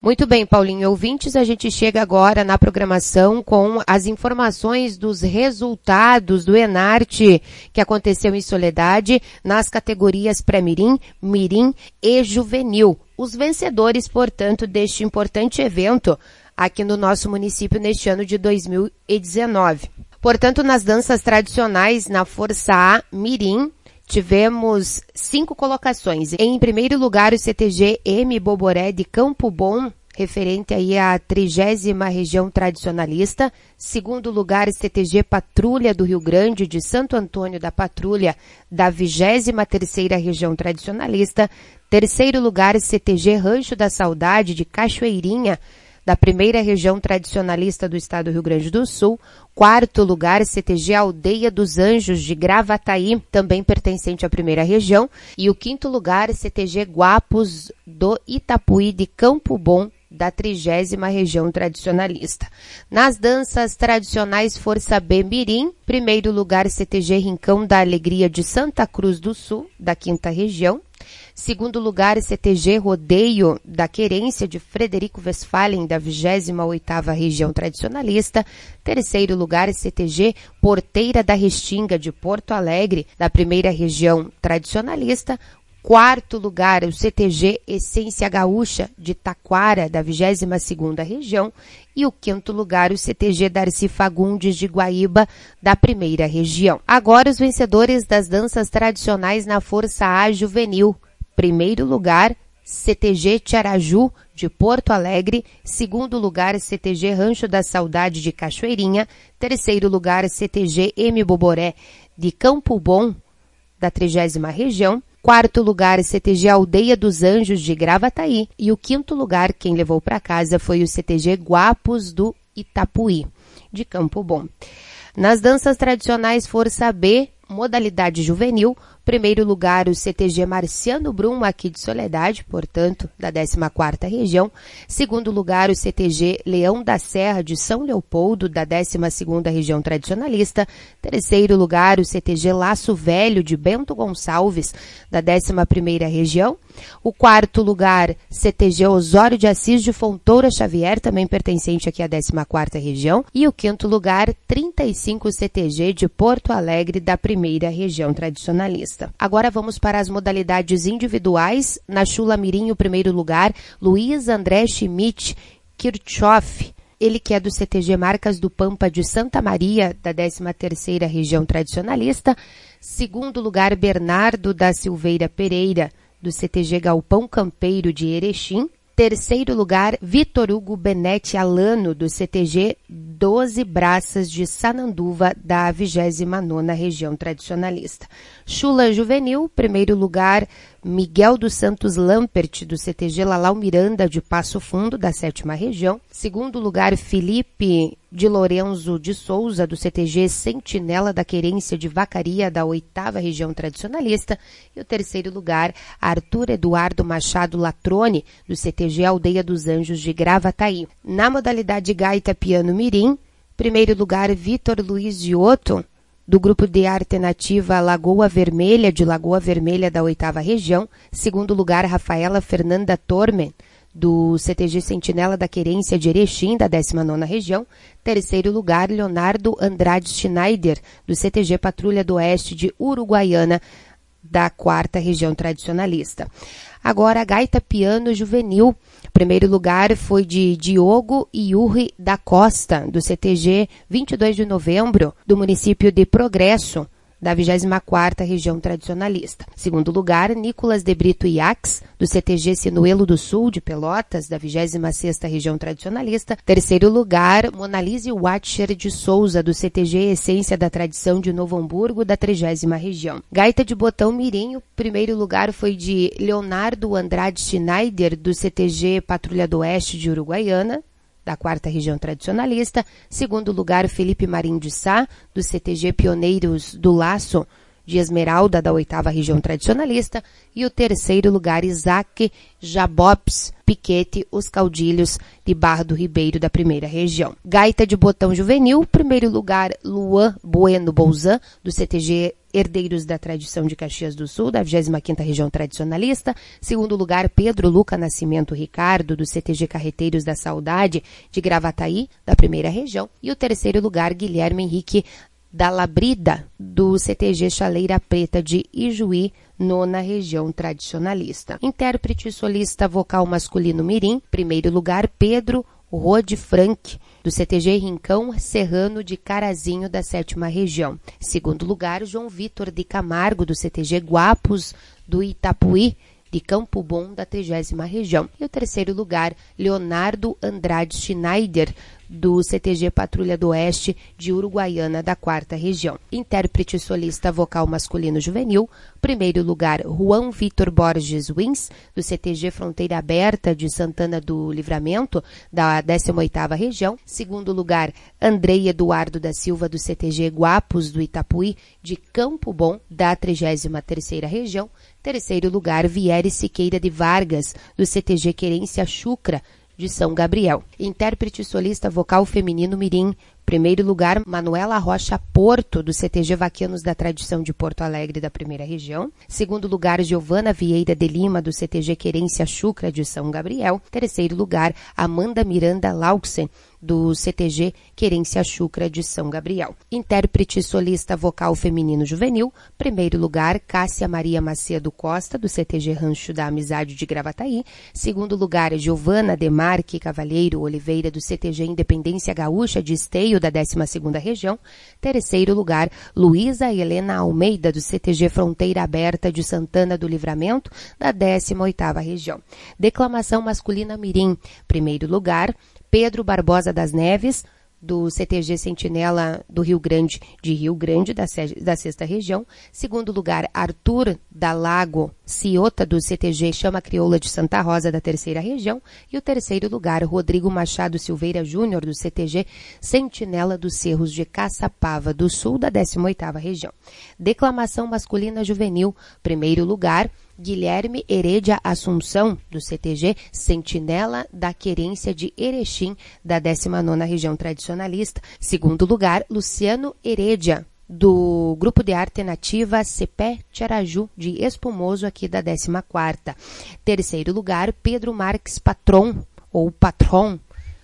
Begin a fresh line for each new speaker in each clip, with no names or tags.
Muito bem, Paulinho. Ouvintes, a gente chega agora na programação com as informações dos resultados do Enarte que aconteceu em Soledade nas categorias pré-mirim, mirim e juvenil. Os vencedores, portanto, deste importante evento aqui no nosso município neste ano de 2019. Portanto, nas danças tradicionais, na Força A Mirim, tivemos 5 colocações. Em primeiro lugar, o CTG M Boboré de Campo Bom, referente aí à 30ª região tradicionalista. Segundo lugar, CTG Patrulha do Rio Grande de Santo Antônio da Patrulha, da 23ª região tradicionalista. Terceiro lugar, CTG Rancho da Saudade de Cachoeirinha, da 1ª região tradicionalista do estado do Rio Grande do Sul. Quarto lugar, CTG Aldeia dos Anjos de Gravataí, também pertencente à 1ª região. E o quinto lugar, CTG Guapos do Itapuí de Campo Bom, da 30ª região tradicionalista. Nas danças tradicionais Força B Mirim, primeiro lugar, CTG Rincão da Alegria de Santa Cruz do Sul, da 5ª região. Segundo lugar, CTG Rodeio da Querência de Frederico Westphalen, da 28ª região tradicionalista. Terceiro lugar, CTG Porteira da Restinga de Porto Alegre, da 1ª região tradicionalista. Quarto lugar, o CTG Essência Gaúcha de Taquara, da 22ª região. E o quinto lugar, o CTG Darcy Fagundes de Guaíba, da 1ª região. Agora, os vencedores das danças tradicionais na Força A Juvenil. Primeiro lugar, CTG Tiaraju de Porto Alegre. Segundo lugar, CTG Rancho da Saudade de Cachoeirinha. Terceiro lugar, CTG M Boboré de Campo Bom, da 30ª região. Quarto lugar, CTG Aldeia dos Anjos de Gravataí. E o quinto lugar, quem levou para casa, foi o CTG Guapos do Itapuí, de Campo Bom. Nas danças tradicionais Força B, modalidade juvenil, primeiro lugar o CTG Marciano Brum, aqui de Soledade, portanto, da 14ª região. Segundo lugar o CTG Leão da Serra de São Leopoldo, da 12ª região tradicionalista. Terceiro lugar o CTG Laço Velho de Bento Gonçalves, da 11ª região. O quarto lugar, CTG Osório de Assis de Fontoura Xavier, também pertencente aqui à 14ª região. E o quinto lugar, 35 CTG de Porto Alegre, da 1ª região tradicionalista. Agora vamos para as modalidades individuais. Na Chula Mirim, o primeiro lugar, Luiz André Schmidt Kirchhoff, ele que é do CTG Marcas do Pampa de Santa Maria, da 13ª região tradicionalista. Segundo lugar, Bernardo da Silveira Pereira, do CTG Galpão Campeiro de Erechim. Terceiro lugar, Vitor Hugo Benetti Alano, do CTG 12 Braças de Sananduva, da 29ª região tradicionalista. Chula Juvenil, primeiro lugar, Miguel dos Santos Lampert, do CTG Lalau Miranda, de Passo Fundo, da 7ª região. Segundo lugar, Felipe de Lorenzo de Souza, do CTG Sentinela da Querência de Vacaria, da 8ª região tradicionalista. E o terceiro lugar, Arthur Eduardo Machado Latrone, do CTG Aldeia dos Anjos de Gravataí. Na modalidade Gaita Piano Mirim, primeiro lugar, Vitor Luiz Giotto, do Grupo de Arte Nativa Lagoa Vermelha, de Lagoa Vermelha, da 8ª região. Segundo lugar, Rafaela Fernanda Tormen, do CTG Sentinela da Querência de Erechim, da 19ª região. Terceiro lugar, Leonardo Andrade Schneider, do CTG Patrulha do Oeste de Uruguaiana, da 4ª região tradicionalista. Agora, a Gaita Piano Juvenil. Primeiro lugar foi de Diogo Yuri da Costa, do CTG 22 de Novembro, do município de Progresso, da 24ª região tradicionalista. Segundo lugar, Nicolas de Brito Iax, do CTG Sinuelo do Sul, de Pelotas, da 26ª região tradicionalista. Terceiro lugar, Monalise Watcher de Souza, do CTG Essência da Tradição de Novo Hamburgo, da 30ª região. Gaita de Botão Mirim, o primeiro lugar foi de Leonardo Andrade Schneider, do CTG Patrulha do Oeste de Uruguaiana, da 4ª região tradicionalista. Segundo lugar, Felipe Marim de Sá, do CTG Pioneiros do Laço de Esmeralda, da 8ª região tradicionalista. E o terceiro lugar, Isaac Jabops Piquete, Os Caudilhos de Barra do Ribeiro, da 1ª região. Gaita de Botão Juvenil, primeiro lugar, Luan Bueno Bolzan, do CTG Herdeiros da Tradição de Caxias do Sul, da 25ª Região Tradicionalista. Segundo lugar, Pedro Luca Nascimento Ricardo, do CTG Carreteiros da Saudade, de Gravataí, da 1ª Região. E o terceiro lugar, Guilherme Henrique da Labrida, do CTG Chaleira Preta de Ijuí, 9ª Região Tradicionalista. Intérprete solista vocal masculino mirim. Primeiro lugar, Pedro Rode Frank, do CTG Rincão Serrano de Carazinho, da 7ª Região. Segundo lugar, João Vitor de Camargo, do CTG Guapos do Itapuí, de Campo Bom, da 30ª Região. E o terceiro lugar, Leonardo Andrade Schneider, do CTG Patrulha do Oeste de Uruguaiana, da 4ª Região. Intérprete solista vocal masculino juvenil. Primeiro lugar, Juan Vitor Borges Wins, do CTG Fronteira Aberta de Santana do Livramento, da 18ª Região. Segundo lugar, Andrei Eduardo da Silva, do CTG Guapos do Itapuí, de Campo Bom, da 33ª Região. Terceiro lugar, Vieri Siqueira de Vargas, do CTG Querência Chucra, de São Gabriel. Intérprete solista vocal feminino mirim. Primeiro lugar, Manuela Rocha Porto, do CTG Vaquianos da Tradição de Porto Alegre, da 1ª Região. Segundo lugar, Giovana Vieira de Lima, do CTG Querência Chucra, de São Gabriel. Terceiro lugar, Amanda Miranda Lauxen, do CTG Querência Chucra, de São Gabriel. Intérprete solista vocal feminino juvenil. Primeiro lugar, Cássia Maria Macedo Costa, do CTG Rancho da Amizade de Gravataí. Segundo lugar, Giovana Demarque Cavalheiro Oliveira, do CTG Independência Gaúcha de Esteio, da 12ª Região. Terceiro lugar, Luísa Helena Almeida, do CTG Fronteira Aberta de Santana do Livramento, da 18ª Região. Declamação masculina mirim. Primeiro lugar, Pedro Barbosa das Neves, do CTG Sentinela do Rio Grande, da 6ª Região. Segundo lugar, Arthur da Lago Ciota, do CTG Chama Crioula de Santa Rosa, da 3ª Região. E o terceiro lugar, Rodrigo Machado Silveira Júnior, do CTG Sentinela dos Cerros de Caçapava do Sul, da 18ª Região. Declamação masculina juvenil. Primeiro lugar, Guilherme Heredia Assunção, do CTG Sentinela da Querência de Erechim, da 19ª Região Tradicionalista. Segundo lugar, Luciano Heredia, do Grupo de Arte Nativa Cepé Tiaraju, de Espumoso, aqui da 14ª. Terceiro lugar, Pedro Marques Patron, ou Patron,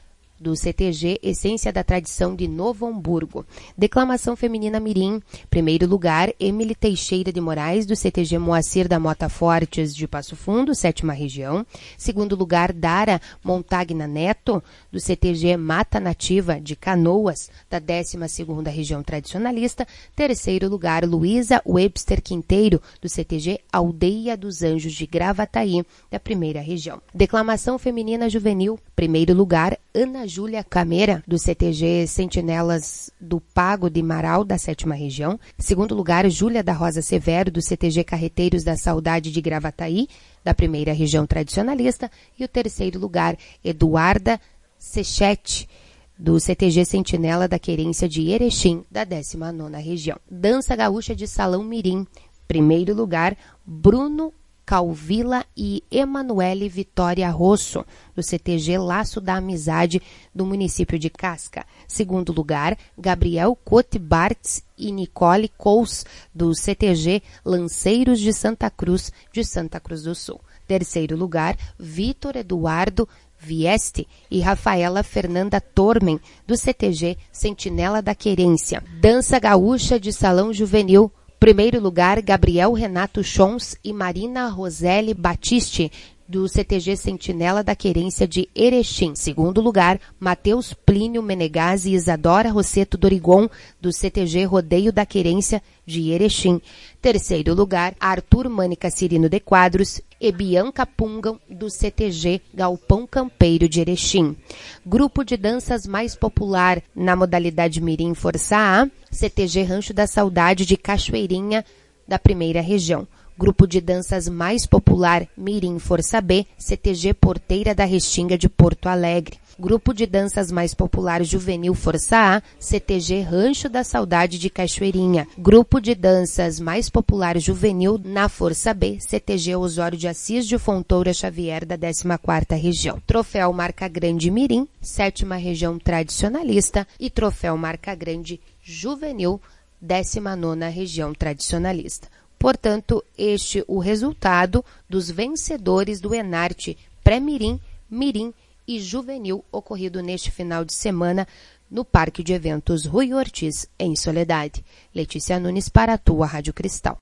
do CTG Essência da Tradição de Novo Hamburgo. Declamação feminina mirim. Primeiro lugar, Emily Teixeira de Moraes, do CTG Moacir da Mota Fortes de Passo Fundo, 7ª Região. Segundo lugar, Dara Montagna Neto, do CTG Mata Nativa de Canoas, da 12ª Região Tradicionalista. Terceiro lugar, Luísa Webster Quinteiro, do CTG Aldeia dos Anjos de Gravataí, da 1ª Região. Declamação feminina juvenil. Primeiro lugar, Ana Júlia Cameira, do CTG Sentinelas do Pago de Marau, da 7ª Região. Segundo lugar, Júlia da Rosa Severo, do CTG Carreteiros da Saudade de Gravataí, da 1ª Região Tradicionalista. E o terceiro lugar, Eduarda Sechete, do CTG Sentinela da Querência de Erechim, da 19ª Região. Dança Gaúcha de Salão Mirim. Primeiro lugar, Bruno Calvila e Emanuele Vitória Rosso, do CTG Laço da Amizade, do município de Casca. Segundo lugar, Gabriel Cote Bartz e Nicole Cous, do CTG Lanceiros de Santa Cruz do Sul. Terceiro lugar, Vitor Eduardo Vieste e Rafaela Fernanda Tormen, do CTG Sentinela da Querência. Dança Gaúcha de Salão Juvenil. Primeiro lugar, Gabriel Renato Chons e Marina Roseli Batiste, do CTG Sentinela da Querência de Erechim. Segundo lugar, Matheus Plínio Menegazzi e Isadora Rosseto Dorigon, do CTG Rodeio da Querência de Erechim. Terceiro lugar, Arthur Mânica Cirino de Quadros e Bianca Pungam, do CTG Galpão Campeiro de Erechim. Grupo de danças mais popular na modalidade Mirim Força A, CTG Rancho da Saudade de Cachoeirinha, da 1ª Região. Grupo de danças mais popular Mirim Força B, CTG Porteira da Restinga de Porto Alegre. Grupo de danças mais popular Juvenil Força A, CTG Rancho da Saudade de Cachoeirinha. Grupo de danças mais popular Juvenil na Força B, CTG Osório de Assis de Fontoura Xavier, da 14ª Região. Troféu Marca Grande Mirim, 7ª Região Tradicionalista, e Troféu Marca Grande Juvenil 19ª região tradicionalista. Portanto, este o resultado dos vencedores do Enarte Pré-Mirim, Mirim e Juvenil ocorrido neste final de semana no Parque de Eventos Rui Ortiz, em Soledade. Letícia Nunes para a tua Rádio Cristal.